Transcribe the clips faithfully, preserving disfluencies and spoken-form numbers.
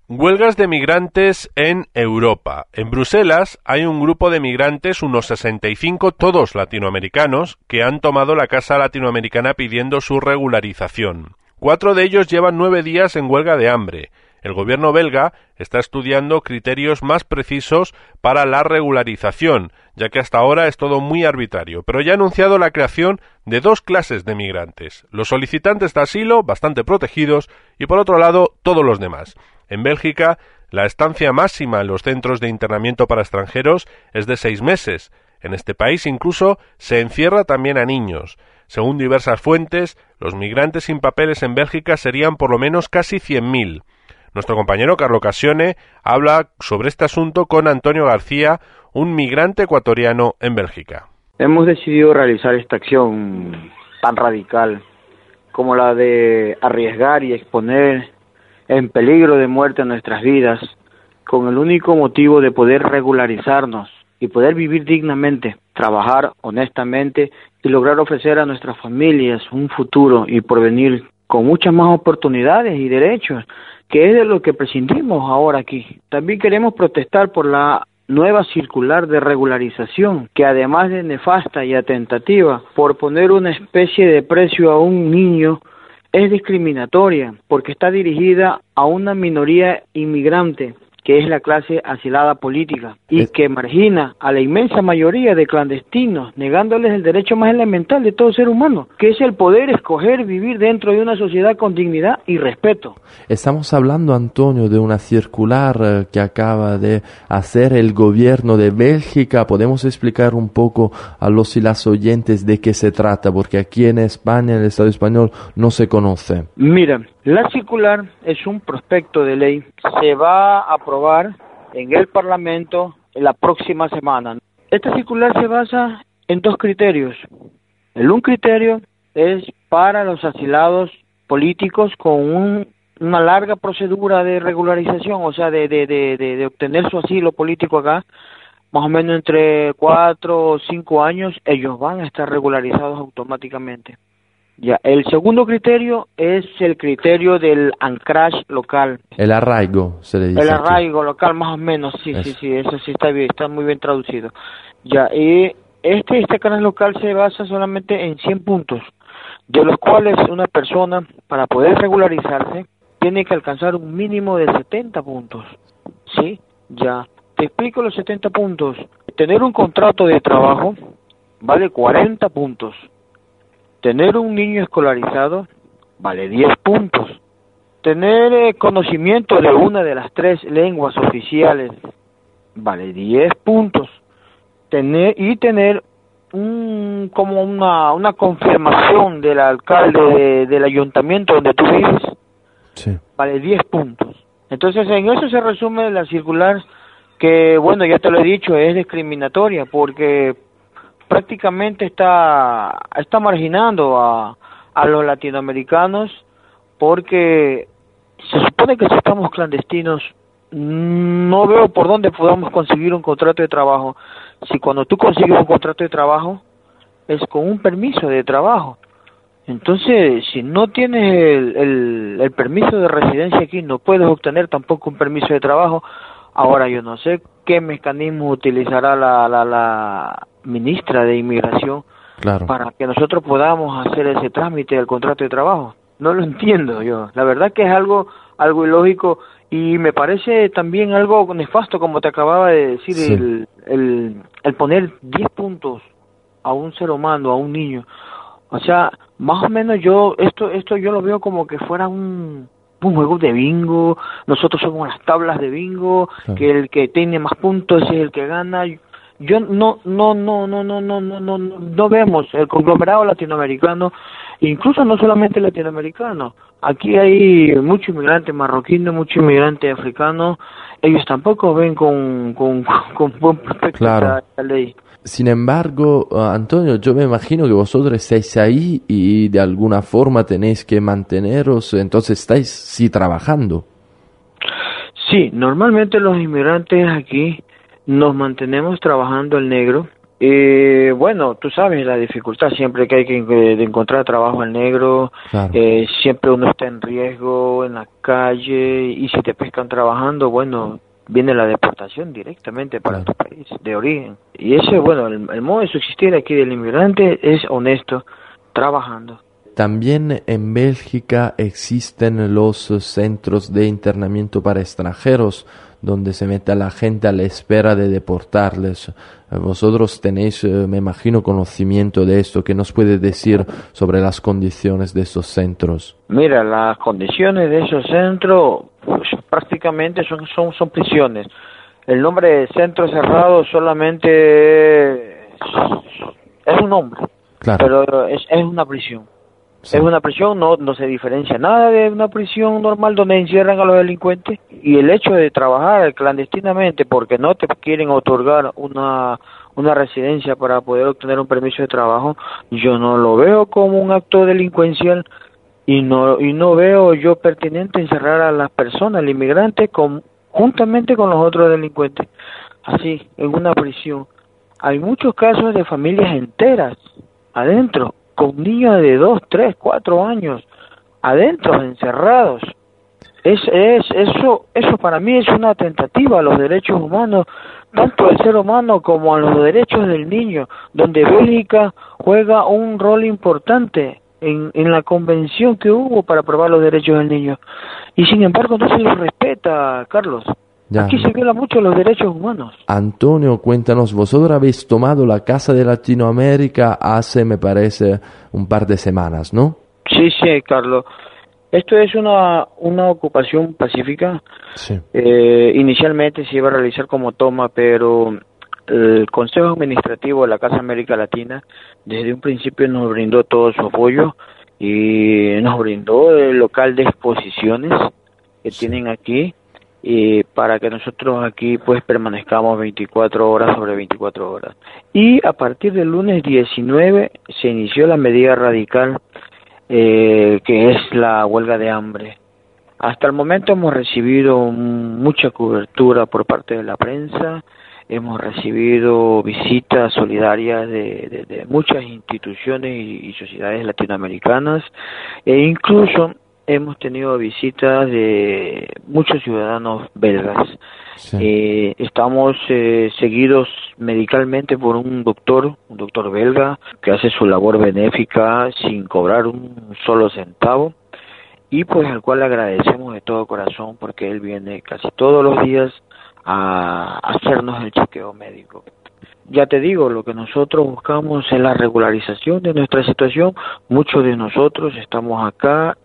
Huelgas de migrantes en Europa. En Bruselas hay un grupo de migrantes, unos sesenta y cinco, todos latinoamericanos, que han tomado la Casa Latinoamericana pidiendo su regularización. Cuatro de ellos llevan nueve días en huelga de hambre. El gobierno belga está estudiando criterios más precisos para la regularización, ya que hasta ahora es todo muy arbitrario, pero ya ha anunciado la creación de dos clases de migrantes, los solicitantes de asilo, bastante protegidos, y por otro lado, todos los demás. En Bélgica, la estancia máxima en los centros de internamiento para extranjeros es de seis meses. En este país incluso se encierra también a niños. Según diversas fuentes, los migrantes sin papeles en Bélgica serían por lo menos casi cien mil. Nuestro compañero Carlo Cassione habla sobre este asunto con Antonio García, un migrante ecuatoriano en Bélgica. Hemos decidido realizar esta acción tan radical como la de arriesgar y exponer en peligro de muerte a nuestras vidas, con el único motivo de poder regularizarnos y poder vivir dignamente, trabajar honestamente y lograr ofrecer a nuestras familias un futuro y porvenir con muchas más oportunidades y derechos, que es de lo que prescindimos ahora aquí. También queremos protestar por la nueva circular de regularización, que además de nefasta y atentativa por poner una especie de precio a un niño, es discriminatoria porque está dirigida a una minoría inmigrante, que es la clase asilada política, y es... que margina a la inmensa mayoría de clandestinos, negándoles el derecho más elemental de todo ser humano, que es el poder escoger vivir dentro de una sociedad con dignidad y respeto. Estamos hablando, Antonio, de una circular eh, que acaba de hacer el gobierno de Bélgica. ¿Podemos explicar un poco a los y las oyentes de qué se trata? Porque aquí en España, en el Estado español, no se conoce. Mira, la circular es un prospecto de ley. Se va a aprobar en el Parlamento en la próxima semana. Esta circular se basa en dos criterios. El un criterio es para los asilados políticos con un, una larga procedura de regularización, o sea, de, de, de, de, de obtener su asilo político acá, más o menos entre cuatro o cinco años, ellos van a estar regularizados automáticamente. Ya, el segundo criterio es el criterio del ancrage local. El arraigo, se le dice. El arraigo aquí. Local, más o menos, sí, eso. sí, sí, eso sí está bien, está muy bien traducido. Ya, y este, este ancrage local se basa solamente en cien puntos, de los cuales una persona, para poder regularizarse, tiene que alcanzar un mínimo de setenta puntos, ¿sí? Ya, te explico los setenta puntos. Tener un contrato de trabajo vale cuarenta puntos. Tener un niño escolarizado vale diez puntos. Tener eh, conocimiento de una de las tres lenguas oficiales vale diez puntos. Tener y tener un como una una confirmación del alcalde de, del ayuntamiento donde tú vives, sí, vale diez puntos. Entonces, en eso se resume la circular que, bueno, ya te lo he dicho, es discriminatoria porque prácticamente está está marginando a, a los latinoamericanos porque se supone que si estamos clandestinos no veo por dónde podamos conseguir un contrato de trabajo. Si cuando tú consigues un contrato de trabajo es con un permiso de trabajo. Entonces, si no tienes el, el, el permiso de residencia aquí, no puedes obtener tampoco un permiso de trabajo. Ahora yo no sé qué mecanismo utilizará la, la, la ministra de Inmigración, claro, para que nosotros podamos hacer ese trámite del contrato de trabajo. No lo entiendo yo. La verdad que es algo algo ilógico y me parece también algo nefasto, como te acababa de decir, sí, el, el, el poner diez puntos a un ser humano, a un niño. O sea, más o menos yo, esto esto yo lo veo como que fuera un... un juego de bingo. Nosotros somos las tablas de bingo, claro, que el que tiene más puntos es el que gana. Yo no no no no no no no no no vemos el conglomerado latinoamericano, incluso no solamente latinoamericano. Aquí hay muchos inmigrantes marroquinos, muchos inmigrantes africanos. Ellos tampoco ven con con con buen prospecto, claro, esta ley. Sin embargo, Antonio, yo me imagino que vosotros estáis ahí y de alguna forma tenéis que manteneros, entonces estáis sí trabajando. Sí, normalmente los inmigrantes aquí nos mantenemos trabajando el negro, Eh, bueno, tú sabes la dificultad siempre que hay que de encontrar trabajo en negro, Claro. eh, siempre uno está en riesgo en la calle y si te pescan trabajando, bueno, viene la deportación directamente para Claro. tu país de origen. Y ese, bueno, el, el modo de subsistir aquí del inmigrante es honesto, trabajando. También en Bélgica existen los centros de internamiento para extranjeros, donde se mete a la gente a la espera de deportarles. Vosotros tenéis, eh, me imagino, conocimiento de esto. ¿Qué nos puede decir sobre las condiciones de estos centros? Mira, las condiciones de esos centros pues, prácticamente son, son, son prisiones. El nombre de centro cerrado solamente es, es un nombre, Claro. pero es, es una prisión. Sí. Es una prisión, no, no se diferencia nada de una prisión normal donde encierran a los delincuentes. Y el hecho de trabajar clandestinamente porque no te quieren otorgar una, una residencia para poder obtener un permiso de trabajo, yo no lo veo como un acto delincuencial y no y no veo yo pertinente encerrar a las personas, al inmigrante, con, juntamente con los otros delincuentes, así, en una prisión. Hay muchos casos de familias enteras adentro, con niños de dos, tres, cuatro años, adentro, encerrados. Es, es, eso, eso para mí es una tentativa a los derechos humanos, tanto del ser humano como a los derechos del niño, donde Bélgica juega un rol importante en, en la convención que hubo para aprobar los derechos del niño. Y sin embargo no se les respeta, Carlos. Ya. Aquí se violan mucho los derechos humanos. Antonio, cuéntanos, vosotros habéis tomado la Casa de Latinoamérica hace, me parece, un par de semanas, ¿no? Sí, sí, Carlos. Esto es una, una ocupación pacífica. Sí. Eh, inicialmente se iba a realizar como toma, pero el Consejo Administrativo de la Casa América Latina desde un principio nos brindó todo su apoyo y nos brindó el local de exposiciones que Sí. tienen aquí y para que nosotros aquí pues permanezcamos veinticuatro horas sobre veinticuatro horas. Y a partir del lunes diecinueve se inició la medida radical eh, que es la huelga de hambre. Hasta el momento hemos recibido mucha cobertura por parte de la prensa, hemos recibido visitas solidarias de, de, de muchas instituciones y, y sociedades latinoamericanas e incluso hemos tenido visitas de muchos ciudadanos belgas. Sí. Eh, estamos eh, seguidos medicalmente por un doctor, un doctor belga, que hace su labor benéfica sin cobrar un solo centavo y pues al cual le agradecemos de todo corazón porque él viene casi todos los días a hacernos el chequeo médico. Ya te digo, lo que nosotros buscamos es la regularización de nuestra situación. Muchos de nosotros estamos acá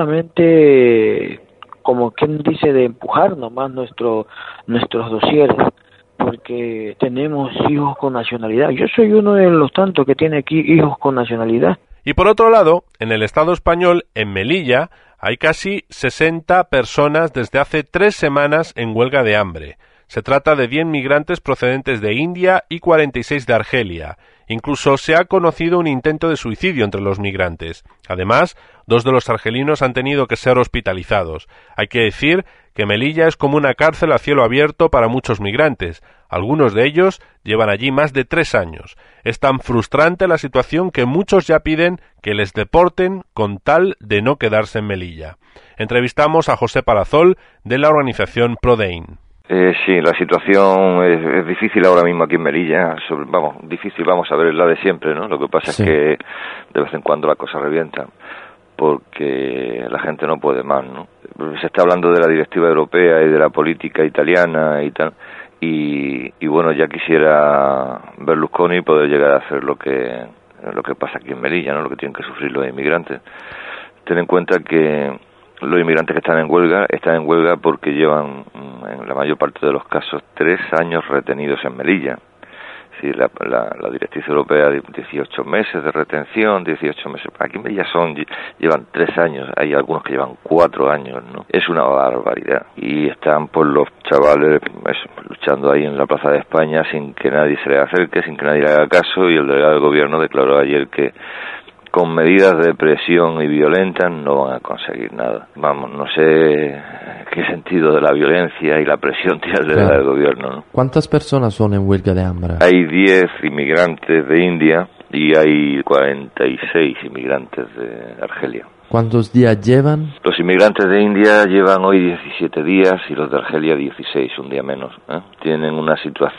solamente, como quien dice, de empujar nomás nuestro, nuestros dosieres, porque tenemos hijos con nacionalidad. Yo soy uno de los tantos que tiene aquí hijos con nacionalidad. Y por otro lado, en el Estado español, en Melilla, hay casi sesenta personas desde hace tres semanas en huelga de hambre. Se trata de diez migrantes procedentes de India y cuarenta y seis de Argelia. Incluso se ha conocido un intento de suicidio entre los migrantes. Además, dos de los argelinos han tenido que ser hospitalizados. Hay que decir que Melilla es como una cárcel a cielo abierto para muchos migrantes. Algunos de ellos llevan allí más de tres años. Es tan frustrante la situación que muchos ya piden que les deporten con tal de no quedarse en Melilla. Entrevistamos a José Palazol de la organización Prodein. Eh, sí, la situación es, es difícil ahora mismo aquí en Melilla. Sobre, vamos, difícil, vamos a ver, es la de siempre, ¿no? Lo que pasa sí. es que de vez en cuando la cosa revienta, porque la gente no puede más, ¿no? Se está hablando de la directiva europea y de la política italiana y tal, y, y bueno, ya quisiera Berlusconi poder llegar a hacer lo que lo que pasa aquí en Melilla, ¿no? Lo que tienen que sufrir los inmigrantes. Ten en cuenta que los inmigrantes que están en huelga, están en huelga porque llevan, en la mayor parte de los casos, tres años retenidos en Melilla. Sí, la, la, la directriz europea de dieciocho meses de retención, dieciocho meses. Aquí en Melilla son, llevan tres años, hay algunos que llevan cuatro años, ¿no? Es una barbaridad. Y están pues los chavales eso, luchando ahí en la Plaza de España sin que nadie se les acerque, sin que nadie le haga caso, y el delegado del gobierno declaró ayer que con medidas de presión y violentas no van a conseguir nada. Vamos, no sé qué sentido de la violencia y la presión tiene el Claro. del gobierno, ¿no? ¿Cuántas personas son en huelga de hambre? Hay diez inmigrantes de India y hay cuarenta y seis inmigrantes de Argelia. ¿Cuántos días llevan? Los inmigrantes de India llevan hoy diecisiete días y los de Argelia dieciséis, un día menos, ¿eh? Tienen una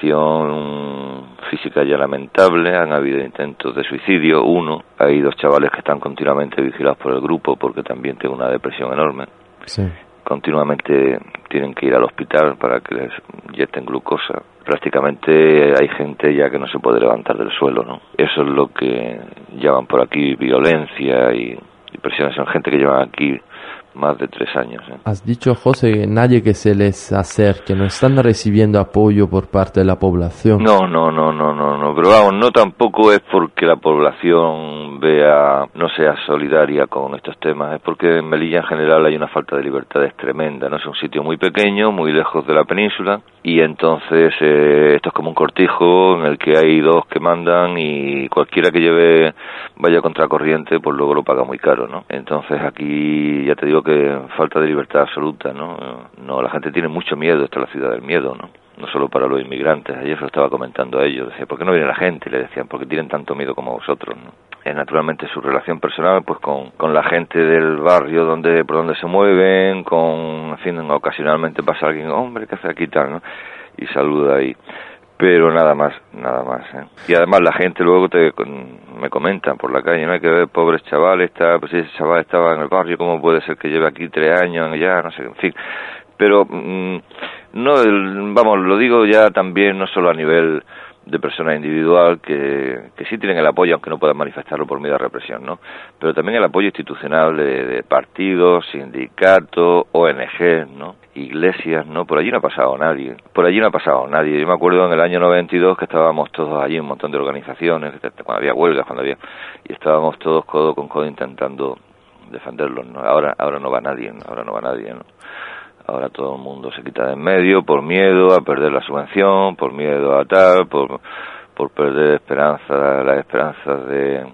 situación física ya lamentable, han habido intentos de suicidio, uno, hay dos chavales que están continuamente vigilados por el grupo porque también tienen una depresión enorme. Sí. Continuamente tienen que ir al hospital para que les inyecten glucosa. Prácticamente hay gente ya que no se puede levantar del suelo, ¿no? Eso es lo que llaman por aquí violencia y... y presiones. Son gente que llevan aquí más de tres años. ¿eh? Has dicho, José, nadie que se les acerque, no están recibiendo apoyo por parte de la población. No, no, no, no, no, no, pero vamos, no tampoco es porque la población vea, no sea solidaria con estos temas, es porque en Melilla en general hay una falta de libertades tremenda, ¿no? Es un sitio muy pequeño, muy lejos de la península, y entonces eh, esto es como un cortijo en el que hay dos que mandan y cualquiera que lleve, vaya contracorriente, pues luego lo paga muy caro, ¿no? Entonces aquí, ya te digo que falta de libertad absoluta, ¿no? No, la gente tiene mucho miedo, esta es la ciudad del miedo, ¿no? No solo para los inmigrantes, ayer se lo estaba comentando a ellos, decía, ¿por qué no viene la gente? Le decían, porque tienen tanto miedo como vosotros, ¿no? Es naturalmente su relación personal, pues con, con la gente del barrio donde por donde se mueven, con, en fin, ocasionalmente pasa alguien, hombre, ¿qué hace aquí tal, no? Y saluda ahí. Pero nada más, nada más, ¿eh? Y además la gente luego te me comenta por la calle, no hay que ver, pobres chavales, está, pues ese chaval estaba en el barrio, ¿cómo puede ser que lleve aquí tres años ya? No sé, en fin. Pero, mmm, no, el, vamos, lo digo ya también, no solo a nivel de persona individual, que, que sí tienen el apoyo, aunque no puedan manifestarlo por miedo a represión, ¿no? Pero también el apoyo institucional de, de partidos, sindicatos, O N G, ¿no? Iglesias, ¿no? Por allí no ha pasado nadie, por allí no ha pasado nadie. Yo me acuerdo en el año noventa y dos que estábamos todos allí, un montón de organizaciones, cuando había huelgas, cuando había, y estábamos todos codo con codo intentando defenderlos, ¿no? Ahora, ahora no va nadie, ¿no? Ahora no va nadie, ¿no? Ahora todo el mundo se quita de en medio por miedo a perder la subvención, por miedo a tal, por, por perder esperanza, las esperanzas de,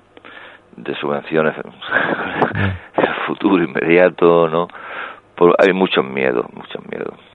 de subvenciones en el futuro inmediato, ¿no? Por, hay muchos miedos, muchos miedos.